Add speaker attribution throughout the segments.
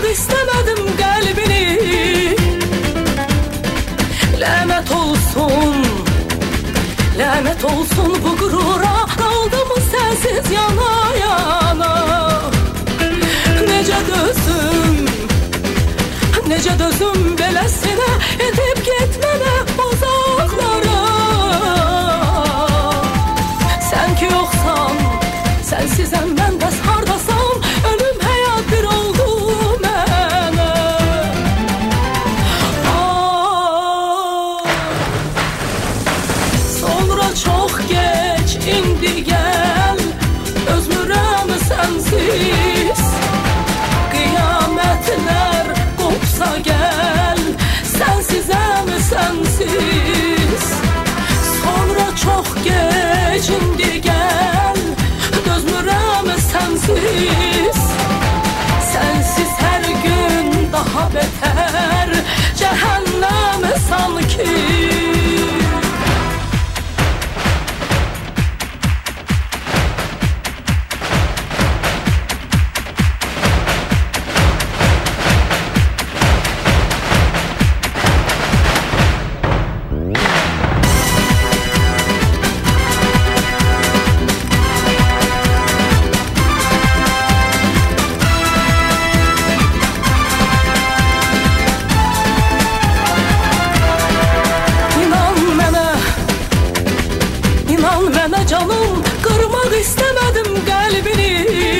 Speaker 1: istemedim kalbini. Lanet olsun, lanet olsun bu gurura, kaldım sensiz yana yana. Nece dözüm, nece dözüm belesine, edip gitmene uzaklara. Sen ki yoksan, sensizem ben bəs hardasam, ölüm həyat bir oldu mənə. Sonra çox geç, indi gəl, özmürəm sənsiz. Qiyamətlər qopsa gəl, sənsizəm sənsiz. Sonra çox geç, indi gəl, dözmürəm sənsiz. Sənsiz hər gün daha betər, cəhənnəm sanki. Canım, kırmak istemedim kalbini.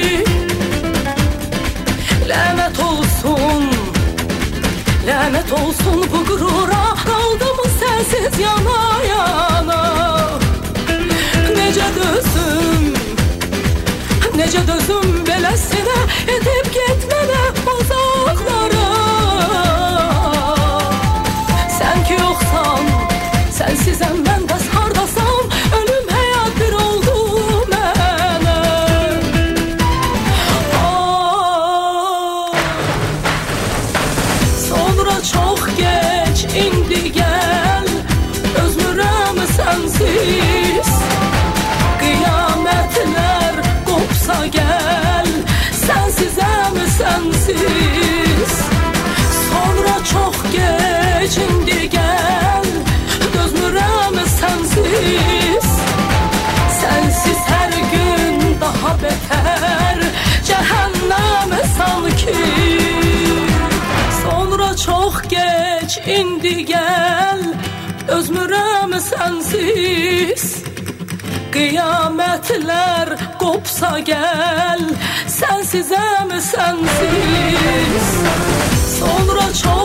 Speaker 1: Lanet olsun, lanet olsun bu gurura, kaldım sensiz yana yana. Nece dözüm, nece dözüm belesine, edip gitmene uzaklara. Sen ki yoksan, sensizem ben bəs hardasam, ölüm həyat bir oldu mənə. Sonra çox geç, indi gəl, özmürəm sənsiz. Qiyamətlər qopsa gəl, sənsizəm sənsiz. Sonra çox geç, indi gəl, dözmürəm sənsiz. Sensiz her gün daha beter, cehennem sanki. Sonra çok geç, indi gel, özmürəm sensiz. Kıyametler kopsa gel, sensizem sensiz. Sonra çok